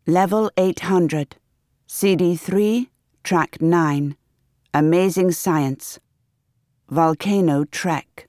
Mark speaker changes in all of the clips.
Speaker 1: Level 800, CD3, Track 9, Amazing Science, Volcano Trek.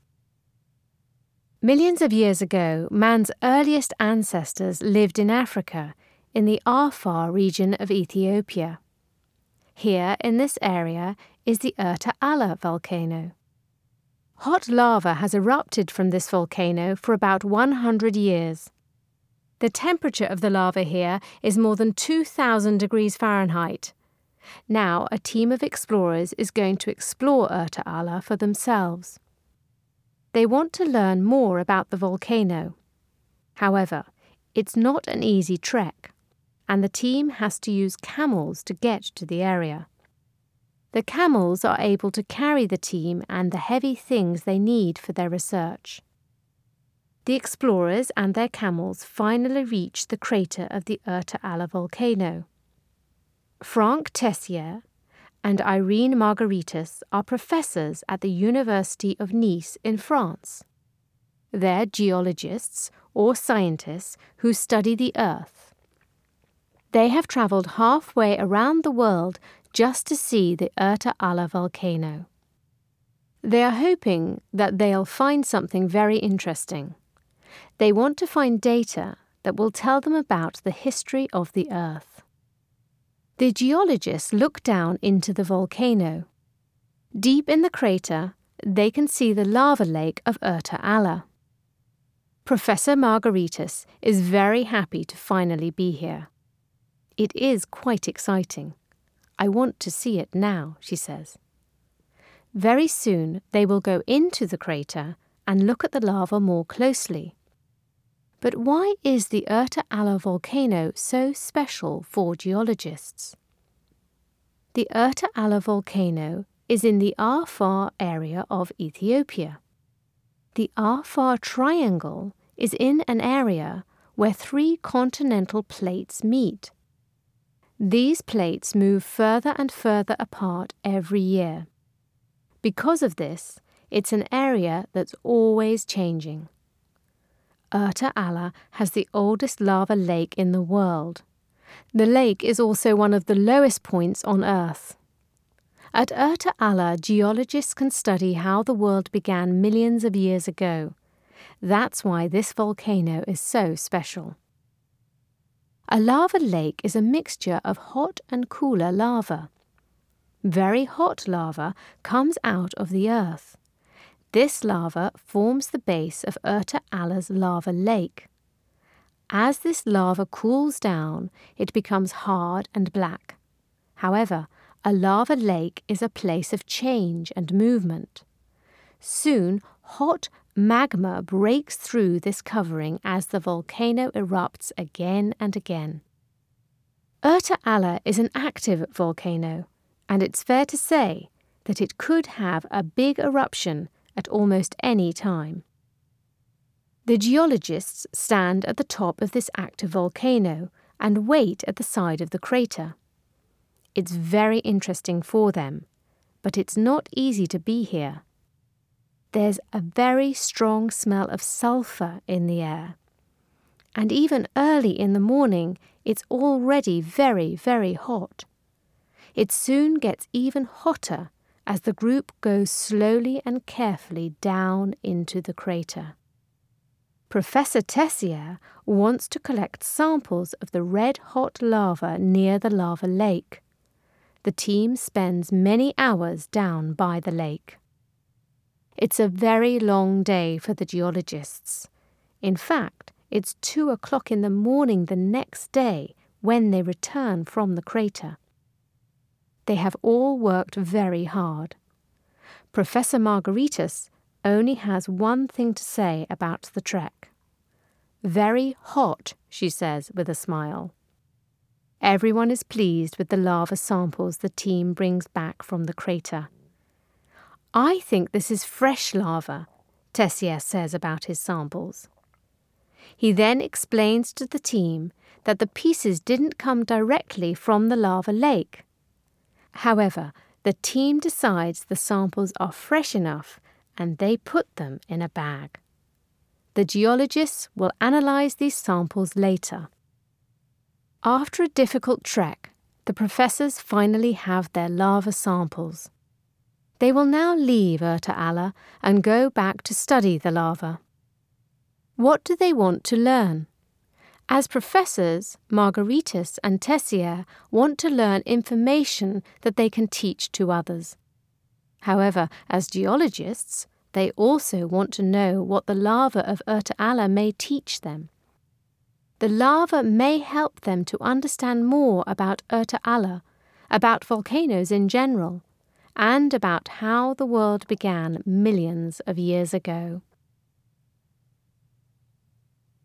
Speaker 2: Millions of years ago, man's earliest ancestors lived in Africa, in the Afar region of Ethiopia. Here, in this area, is the Erta Allah volcano. Hot lava has erupted from this volcano for about 100 years. The temperature of the lava here is more than 2,000 degrees Fahrenheit. Now, a team of explorers is going to explore Erta Allah for themselves. They want to learn more about the volcano. However, it's not an easy trek, and the team has to use camels to get to the area. The camels are able to carry the team and the heavy things they need for their research. The explorers and their camels finally reach the crater of the Erta Allah volcano. Franck Tessier and Irene Margaritis are professors at the University of Nice in France. They're geologists or scientists who study the Earth. They have travelled halfway around the world just to see the Erta Allah volcano. They are hoping that they'll find something very interesting. They want to find data that will tell them about the history of the Earth. The geologists look down into the volcano. Deep in the crater, they can see the lava lake of Erta Allah. Professor Margaritis is very happy to finally be here. It is quite exciting. I want to see it now, she says. Very soon they will go into the crater and look at the lava more closely. But why is the Erta Allah volcano so special for geologists? The Erta Allah volcano is in the Afar area of Ethiopia. The Afar Triangle is in an area where 3 continental plates meet. These plates move further and further apart every year. Because of this, it's an area that's always changing. Erta Allah has the oldest lava lake in the world. The lake is also one of the lowest points on Earth. At Erta Allah, geologists can study how the world began millions of years ago. That's why this volcano is so special. A lava lake is a mixture of hot and cooler lava. Very hot lava comes out of the earth. This lava forms the base of Erta Allah's lava lake. As this lava cools down, it becomes hard and black. However, a lava lake is a place of change and movement. Soon, hot magma breaks through this covering as the volcano erupts again and again. Erta Allah is an active volcano, and it's fair to say that it could have a big eruption at almost any time. The geologists stand at the top of this active volcano and wait at the side of the crater. It's very interesting for them, but it's not easy to be here. There's a very strong smell of sulfur in the air. And even early in the morning, it's already very, very hot. It soon gets even hotter as the group goes slowly and carefully down into the crater. Professor Tessier wants to collect samples of the red-hot lava near the lava lake. The team spends many hours down by the lake. It's a very long day for the geologists. In fact, it's 2 o'clock in the morning the next day when they return from the crater. They have all worked very hard. Professor Margaritis only has one thing to say about the trek. Very hot, she says with a smile. Everyone is pleased with the lava samples the team brings back from the crater. I think this is fresh lava, Tessier says about his samples. He then explains to the team that the pieces didn't come directly from the lava lake. However, the team decides the samples are fresh enough and they put them in a bag. The geologists will analyze these samples later. After a difficult trek, the professors finally have their lava samples. They will now leave Urta Alla and go back to study the lava. What do they want to learn? As professors, Margaritis and Tessier want to learn information that they can teach to others. However, as geologists, they also want to know what the lava of Urta Alla may teach them. The lava may help them to understand more about Urta Alla, about volcanoes in general, and about how the world began millions of years ago.